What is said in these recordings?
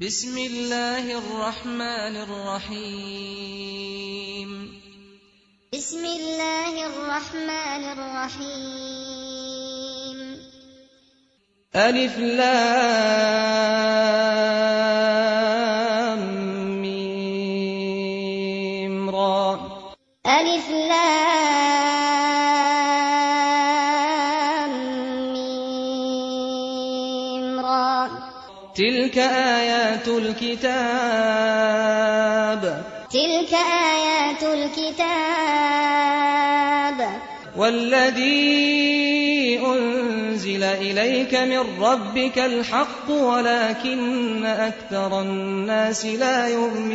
بسم الله الرحمن الرحيم بسم الله الرحمن الرحيم ألف لام ميم را ألف لام ميم را تلك آيات الكتاب والذي أنزل إليك من ربك الحق ولكن أكثر الناس لا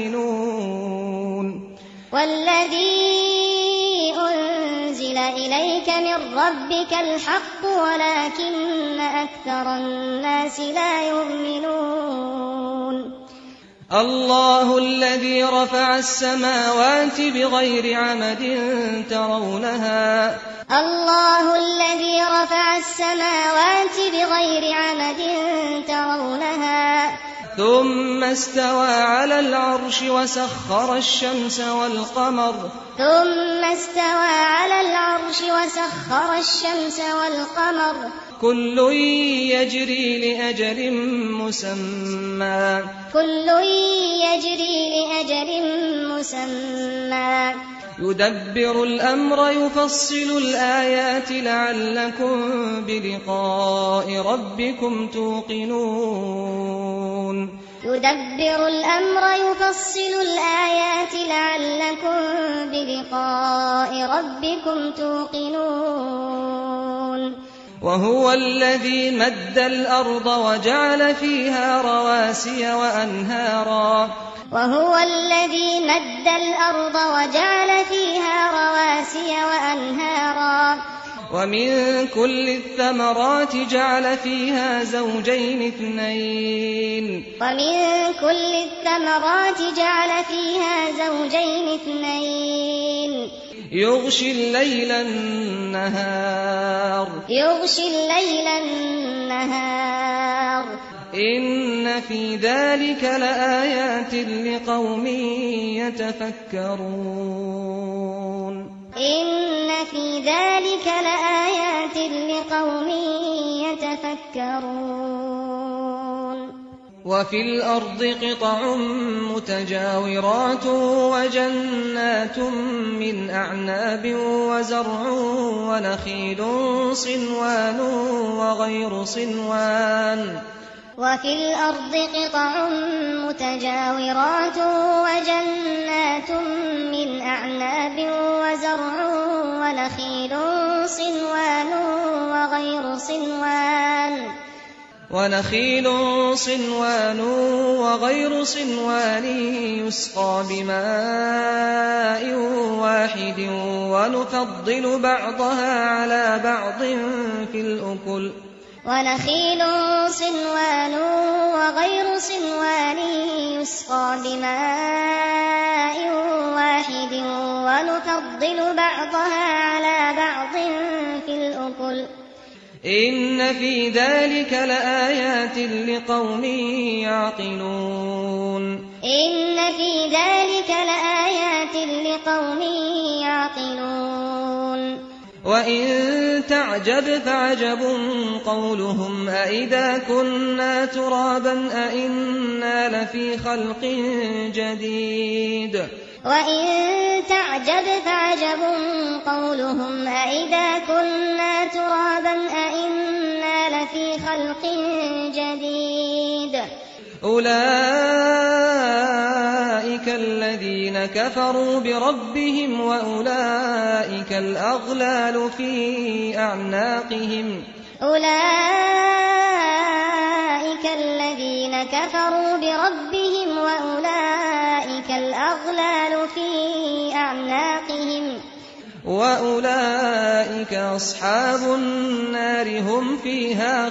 يؤمنون والذي أنزل إليك من ربك الحق ولكن أكثر الناس لا يؤمنون الله الذي رفع السماوات بغير عمد ترونها الله الذي رفع السماوات بغير عمد ترونها ثم استوى على العرش وسخر الشمس والقمر كل يجري لأجل مسمى يدبر الأمر يفصل الآيات لعلكم بلقاء ربكم توقنون يدبر الأمر يفصل الآيات لعلكم بلقاء ربكم توقنون وهو الذي مد الأرض وجعل فيها رواسي وأنهارا ومن كل الثمرات جعل فيها زوجين اثنين يغشي الليل النهار إن في ذلك لآيات لقوم يتفكرون وفي الأرض قطع متجاورات وجنات من أعناب وزرع ونخيل صنوان وغير صنوان وفي الأرض قطع متجاورات وجنات من أعناب وزرع ونخيل صنوان وغير صنوان يسقى بماء واحد ونفضل بعضها على بعض في الأكل ونخيل صنوان وغير صنوان يسقى بماء واحد ونفضل بعضها على بعض في الأكل إن في ذلك لآيات لقوم يعقلون وإن تعجب فعجب قولهم أإذا كنا ترابا أإنا لفي خلق جديد أولئك الذين كفروا بربهم وأولئك الأغلال في أعناقهم وأولئك أصحاب النار هم فيها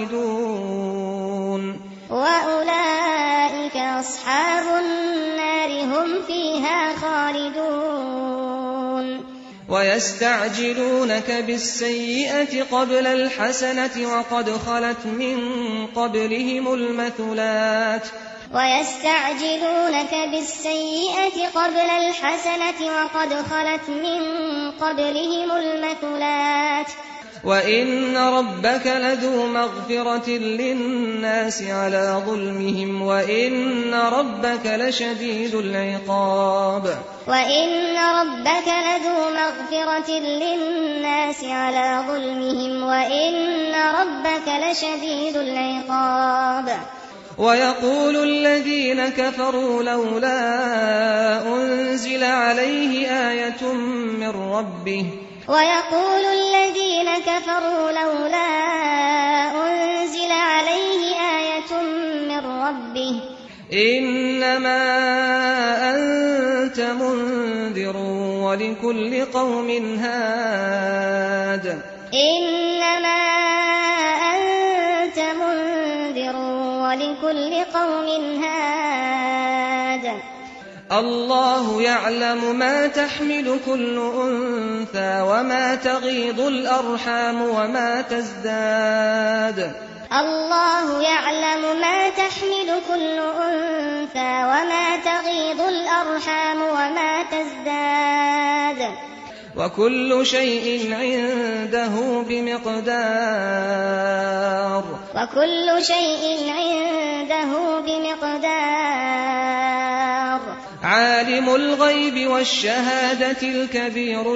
خالدون ويستعجلونك بالسيئة قبل الحسنة وقد خلت من قبلهم المثلات ويستعجلونك بالسيئة قبل الحسنة وقد خلت من قبلهم المثلات وإن ربك لذو مغفرة للناس على ظلمهم وإن ربك لشديد العقاب وإن ربك لذو مغفرة للناس على ظلمهم وإن ربك لشديد العقاب ويقول الذين كفروا لولا أنزل عليه آية من ربه ويقول الذين كفروا لولا أنزل عليه آية من ربه إنما أنت منذر ولكل قوم هاد إنما أنت منذر ولكل قوم هاد الله يعلم ما تحمل كل أنثى وما تغيض الأرحام وما تزداد الله يعلم ما تحمل كل أنثى وما تغيض الأرحام وما تزداد وكل شيء عنده بمقدار وكل شيء عنده بمقدار عالم الغيب والشهادة الكبير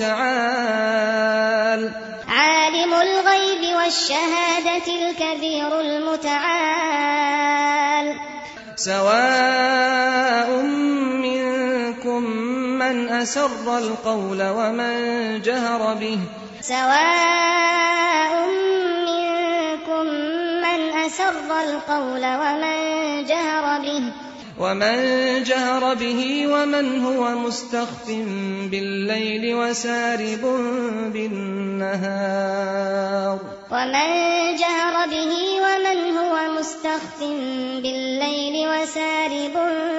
المتعال عالم الغيب والشهادة الكبير المتعال سواء منكم من أسر القول ومن جهر به سواء منكم من أسر القول ومن جهر به ومن هو مستخف بالليل وسارب بالنهار ومن جهر به ومن هو مستخف بالليل وسارب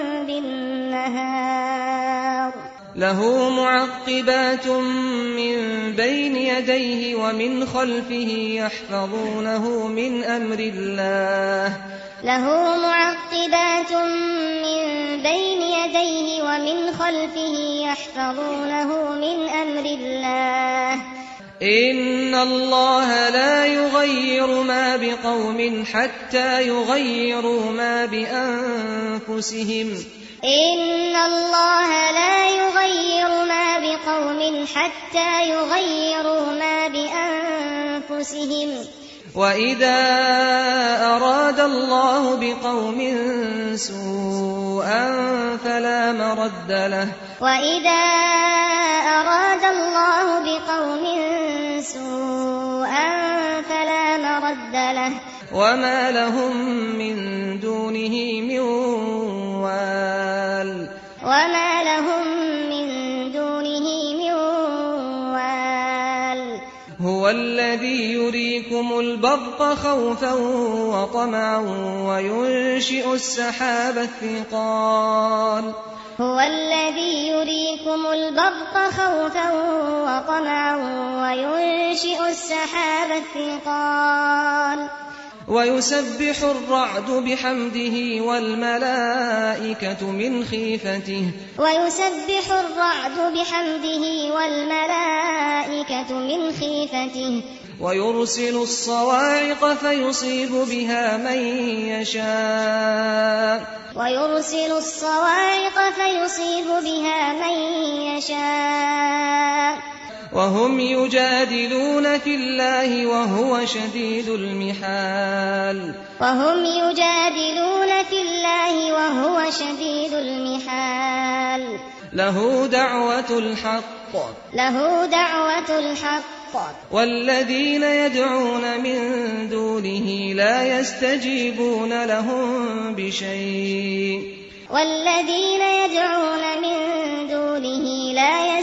بالنهار له معقبات من بين يديه ومن خلفه يحفظونه من أمر الله له معقبات من بين يديه ومن خلفه يحفظونه من أمر الله إن الله لا يغير ما بقوم حتى يغيروا ما بأنفسهم إن الله لا يغير ما بقوم حتى يغيروا ما بأنفسهم وإذا أراد الله بقوم سوءا فلا مرد له وإذا أراد الله بقوم سوءا فلا مرد له وما لهم من دونه من وال وما لهم من دونه من وال هو الذي يريكم البرق خوفا وطمعا وينشئ السحاب الثقال هو الذي يريكم البرق خوفا وطمعا وينشئ السحاب الثقال ويسبح الرعد بحمده والملائكة من خيفته ويسبح الرعد بحمده والملائكة من خيفته ويرسل الصواعق فيصيب بها من يشاء ويرسل الصواعق فيصيب بها من يشاء وهم يجادلون في الله وهو شديد المحال وهم يجادلون في الله وهو شديد المحال له دعوة الحق والذين يدعون من دونه لا يستجيبون لهم بشيء والذين يدعون من دونه لا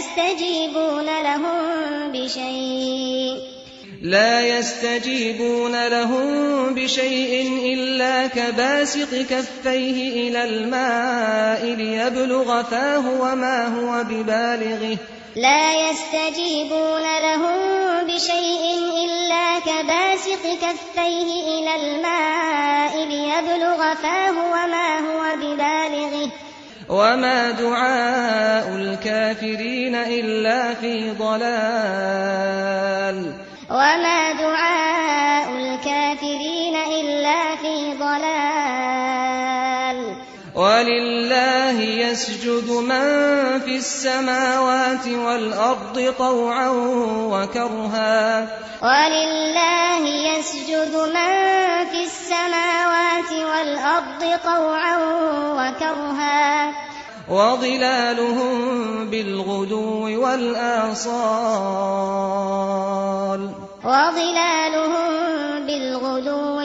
يستجيبون لهم بشيء إلا كباسط كفيه إلى الماء ليبلغ فاه وما هو ببالغه لا يستجيبون لهم بشيء إلا كباسط كفيه إلى الماء ليبلغ فاه وما ببالغه وما دعاء الكافرين إلا في ضلال وما دعاء الكافرين إلا في ضلال ولله يسجد من في السماوات والأرض طوعا وكرها ولله يسجد من في السماوات والأرض طوعا وكرها وظلالهم بالغدو والآصال وظلالهم بالغدو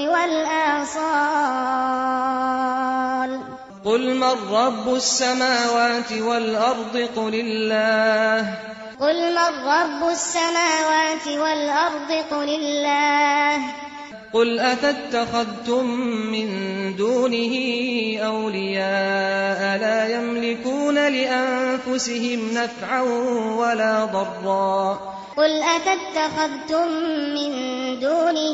والآصال قل من رب السماوات والأرض قل الله قل من رب السماوات والأرض قل الله قل أفاتخذتم من دونه أولياء لا يملكون لأنفسهم نفعا ولا ضرا قل أفاتخذتم من دونه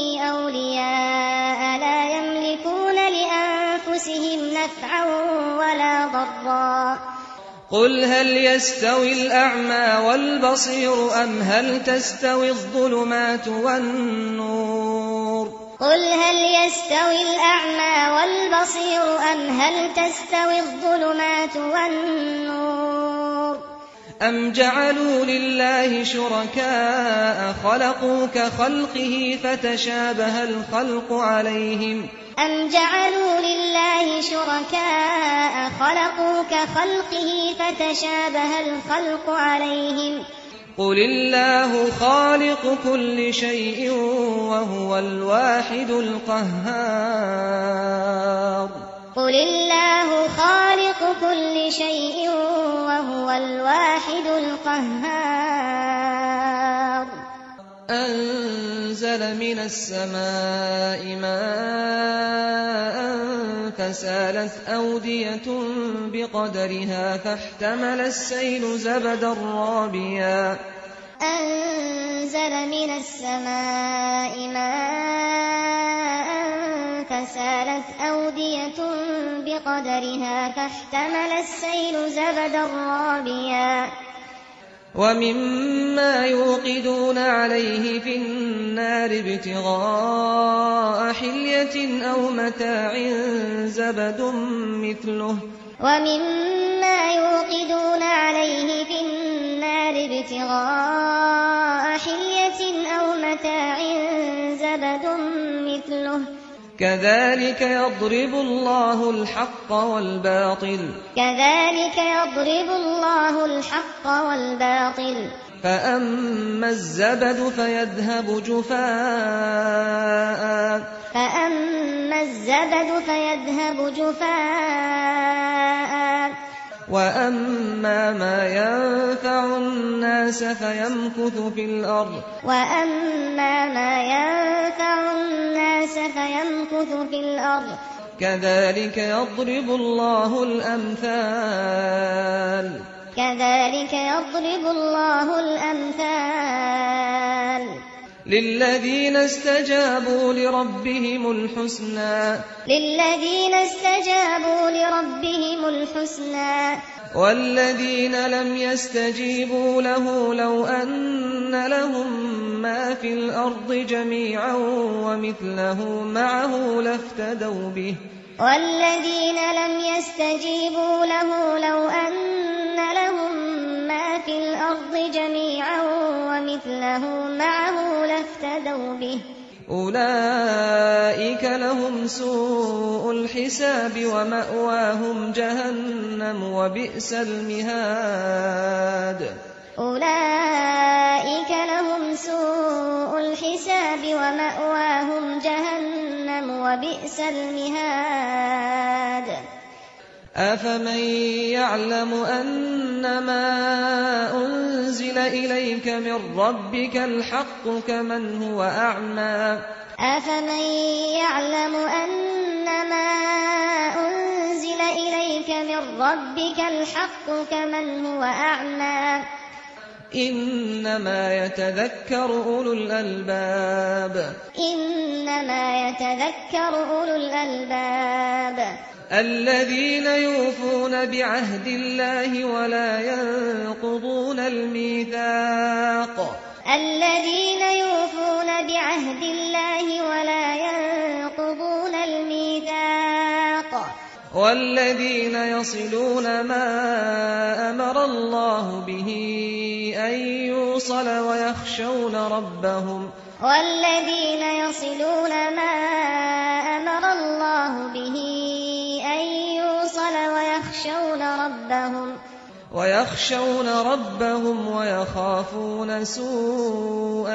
أولياء لا يملكون لأنفسهم نفعا ولا ضرا قل هل يستوي الأعمى والبصير أم هل تستوي الظلمات والنور قل هل يستوي الأعمى والبصير أم هل تستوي الظلمات والنور أم جعلوا لله شركاء خلقوا كخلقه فتشابه الخلق عليهم أم جعلوا لله شركاء خلقوا كخلقه فتشابه الخلق عليهم قل الله خالق كل شيء وهو الواحد القهار قل الله خالق كل شيء وهو الواحد القهار أنزل من السماء ماء فسالت أودية بقدرها فاحتمل السيل زبدا رابيا أنزل من السماء ماء فسالت أودية بقدرها فاحتمل السيل زبدا رابيا ومما يوقدون عليه في النار ابتغاء حلية أو متاع زبد مثله ومما يوقدون عليه في النار ابتغاء حلية أو متاع زبد مثله كذلك يضرب الله الحق والباطل كذلك يضرب الله الحق والباطل فأما الزبد فيذهب جفاء وأما ما ينفع الناس فيمكث في الأرض كذلك يضرب الله الأمثال للذين استجابوا لربهم الحسنى والذين لم يستجيبوا له لو أن لهم ما في الأرض جميعا ومثله معه لافتدوا به أولئك لهم سوء الحساب ومأواهم جهنم وبئس المهاد أفمن يعلم أنما أنزل إليك من ربك الحق كمن هو أعمى إنما يتذكر أولو الألباب الذين يوفون بعهد الله ولا ينقضون الميثاق الذين يوفون بعهد الله ولا ينقضون الميثاق والذين يصلون ما أمر الله به أن يوصل ويخشون ربهم والذين يصلون ما أمر الله به أن يوصل ويخشون ربهم ويخافون سوء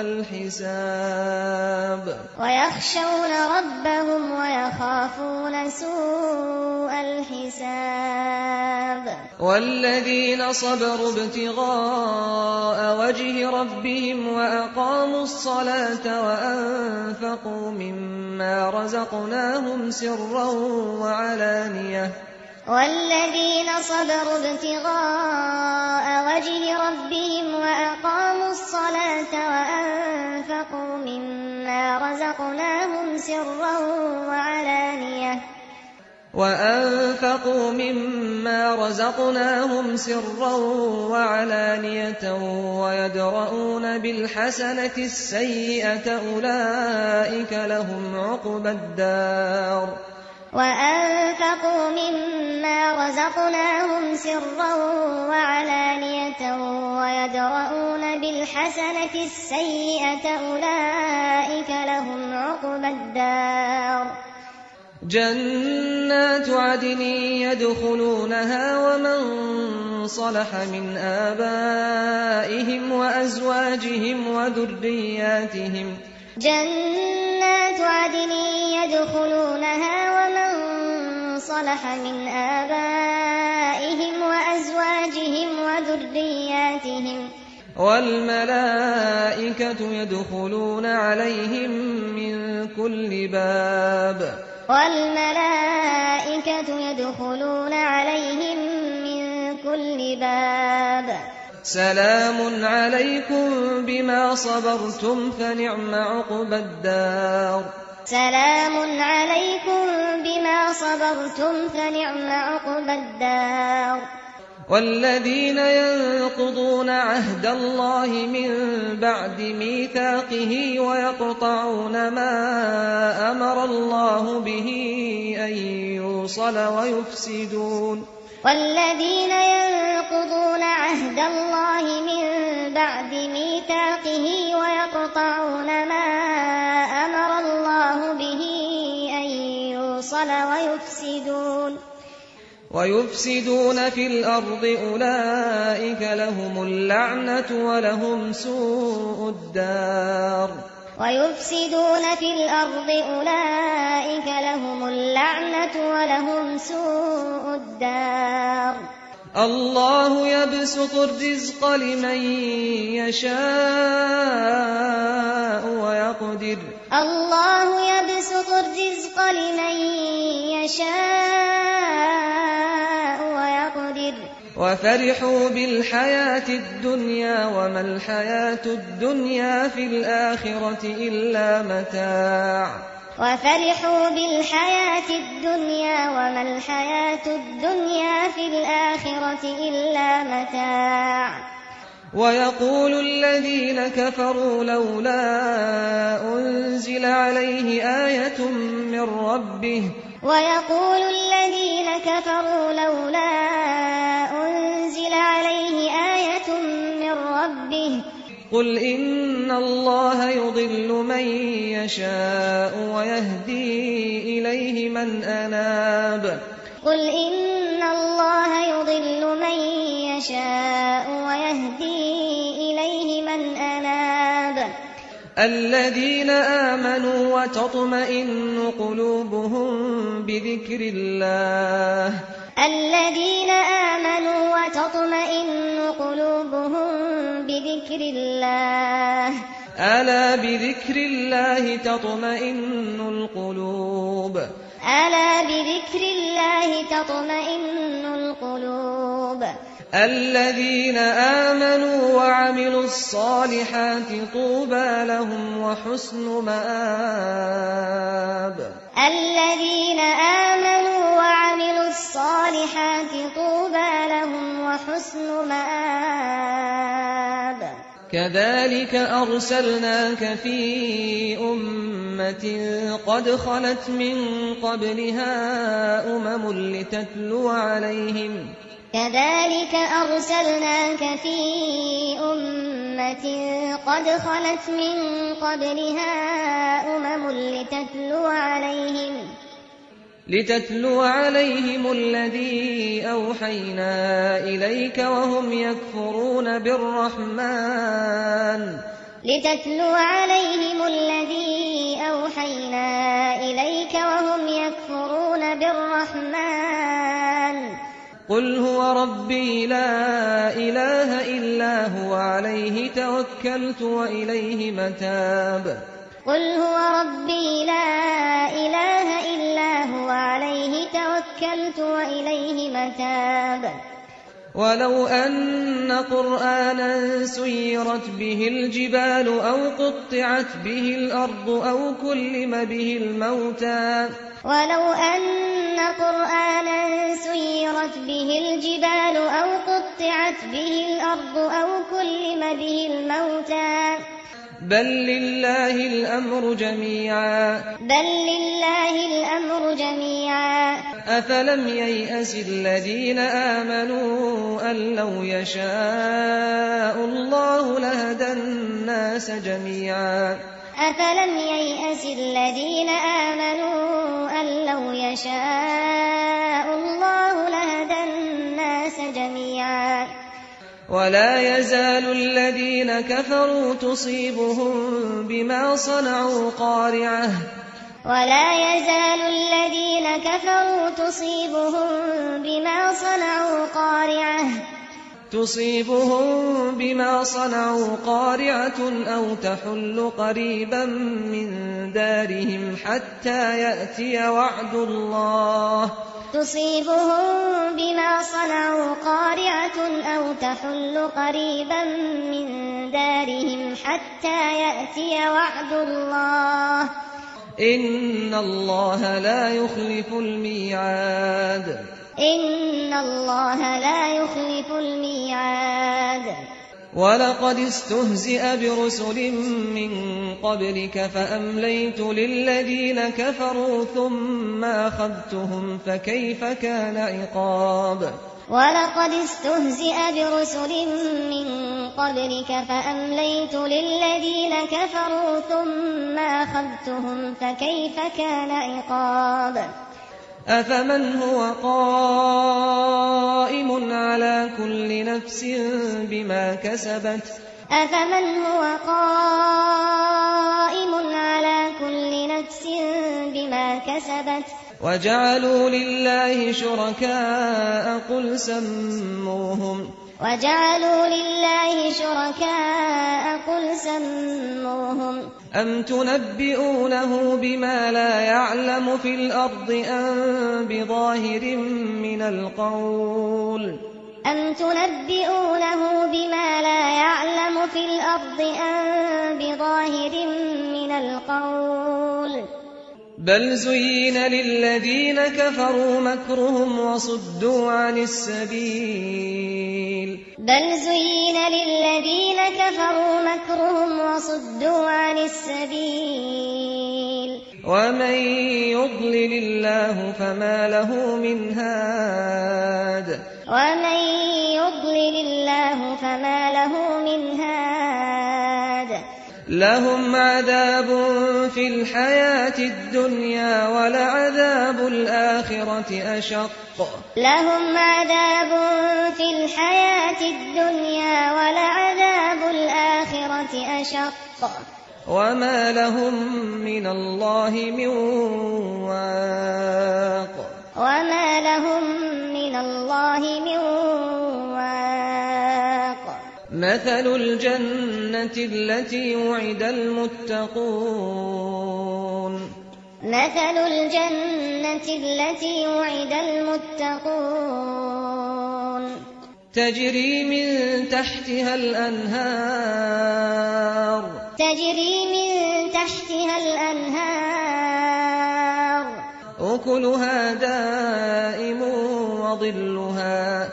الحساب والذين صبروا ابتغاء وجه ربهم وأقاموا الصلاة وأنفقوا مما رزقناهم سرا وعلانية والذين صبروا ابتغاء وجه ربهم وأقاموا الصلاة وأنفقوا مما رزقناهم سرا وعلانية ويدرؤون بالحسنة السيئة أولئك لهم عقبى الدار وأنفقوا مما رزقناهم سرا وعلانية ويدرؤون بالحسنة السيئة أولئك لهم عقبى الدار جنات عدن يدخلونها ومن صلح من آبائهم وأزواجهم وذرياتهم جنات عدن يدخلونها ومن صلح من آبائهم وأزواجهم وذرياتهم والملائكة يدخلون عليهم من كل باب سلام عليكم بما صبرتم فنعم عقبى الدار والذين ينقضون عهد الله من بعد ميثاقه ويقطعون ما أمر الله به أن يوصل والذين ينقضون عهد الله من بعد ميثاقه ويقطعون ما أمر الله به أن يوصل ويفسدون في الأرض أولئك لهم اللعنة ولهم سوء الدار الله يبسط الرزق لمن يشاء ويقدر وفرحوا بالحياة الدنيا وما الحياة الدنيا في الآخرة إلا متاع ويقول الذين كفروا لولا أنزل عليه آية من ربه قل إن الله يضل من يشاء ويهدي إليه من أناب الذين آمنوا وتطمئن قلوبهم بذكر الله ألا بذكر الله تطمئن القلوب الذين آمنوا وعملوا الصالحات طوبى لهم وحسن مآب الذين آمنوا وعملوا الصالحات طوبى لهم وحسن مآب. كذلك أرسلناك في أمة قد خلت من قبلها لتتلو عليهم كذلك أرسلناك في أمة قد خلت من قبلها لتتلو عليهم الذي أوحينا إليك وهم يكفرون بالرحمن لتتلو عليهم الذي أوحينا إليك وهم يكفرون بالرحمن قل هو ربي لا إله إلا هو عليه توكلت وإليه متاب قل هو ربي لا إله إلا هو عليه توكلت وإليه متاب. ولو أن قرآنا سيرت به الجبال أو قطعت به الأرض أو كلم به الموتى ولو أن قرآنا سيرت به الجبال أو قطعت به الأرض أو كلم به الموتى بل لله الأمر جميعا أفلم ييأس الذين آمنوا أن لو يشاء الله لهدى الناس جميعا أفلم ييأس الذين آمنوا أن لو يشاء الله لهدى الناس جميعا ولا يزال الذين كفروا تصيبهم بما صنعوا قارعة تصيبهم بما صنعوا قارعة أو تحل قريبا من دارهم حتى يأتي وعد الله إن الله لا يخلف الميعاد ولقد استهزئ برسل من قبلك فأمليت للذين كفروا ثم أخذتهم فكيف كان عقاب ولقد استهزئ برسل من قبلك فأمليت للذين كفروا ثم أخذتهم فكيف كان عقاب أفمن هو قائم على كل نفس بما كسبت وجعلوا لله شركاء قل سموهم أم تنبئونه بما لا يعلم في الأرض أم بظاهر من القول بل زين للذين كفروا مكرهم وصدوا عن السبيل ومن يضلل الله فما له من هاد لهم عذاب في الحياة الدنيا ولعذاب الآخرة أشق وما لهم من الله من واق مثل الجنة التي وعد المتقون تجري من تحتها الأنهار أكلها دائم وظلها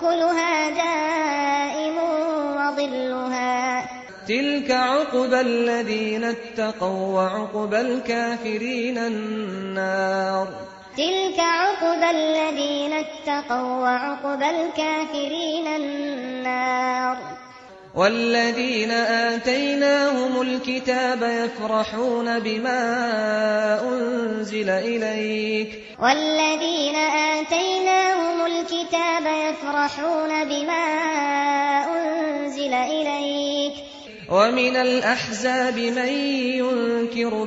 تلك عقبى الذين اتقوا وعقبى الكافرين النار والذين آتيناهم الكتاب يفرحون بما أنزل إليك ومن الأحزاب من ينكر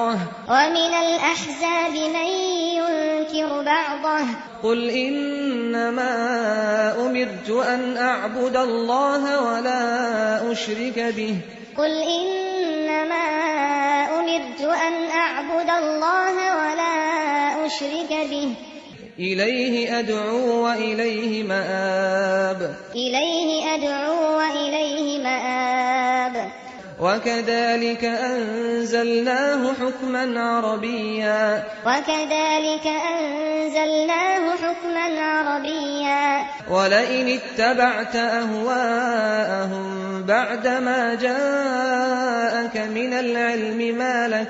بعضه قل إنما أمرت أن أعبد الله ولا أشرك به إليه أدعو وإليه مآب وكذلك أنزلناه حكما عربيا ولئن اتبعت أهواءهم بعدما جاءك من العلم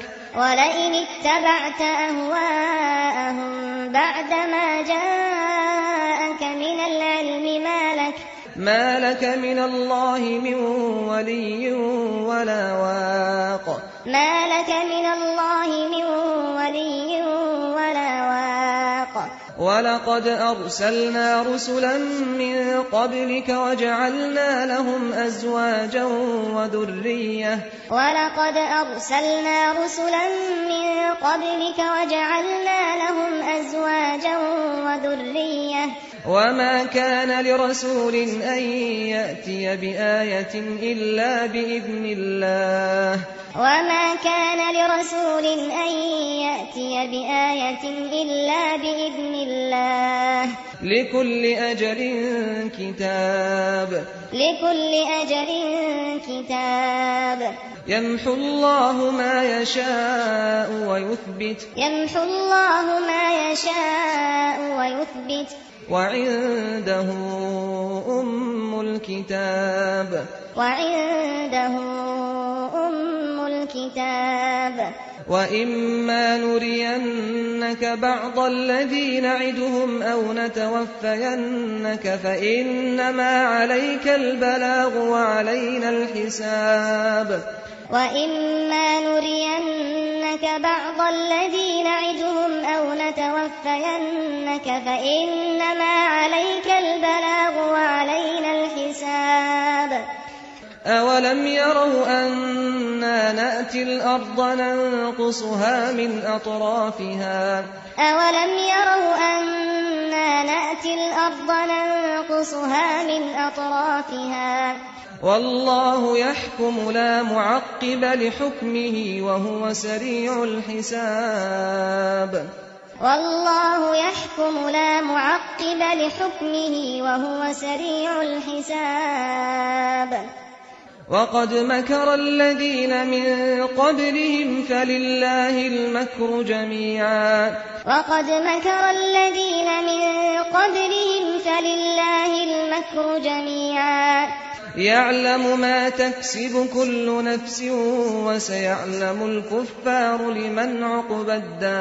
ما لك من الله من ولي ولا واق ولقد أرسلنا رسلا من قبلك وجعلنا لهم أزواجا وذرية وما كان لرسول أن يأتي بآية إلا بإذن الله لكل أجل كتاب يمحو الله ما يشاء ويثبت وعنده أم الكتاب وإما نرينك بعض الذي نعدهم أو نتوفينك فإنما عليك البلاغ وعلينا الحساب أولم يروا أنا نأتي الأرض ننقصها من أطرافها والله يحكم لا معقب لحكمه وهو سريع الحساب وقد مكر الذين من قبلهم فلله المكر جميعا يعلم ما تكسب كل نفس وسيعلم الكفار لمن عقبى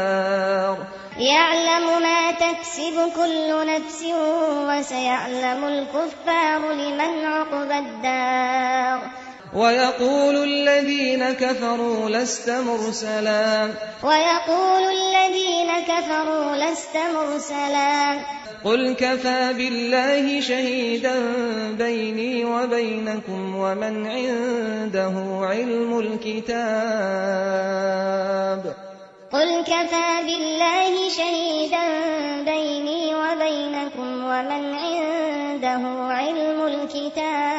الدار ويقول الذين كفروا لست مرسلا قل كفى بالله شهيدا بيني وبينكم ومن عنده علم الكتاب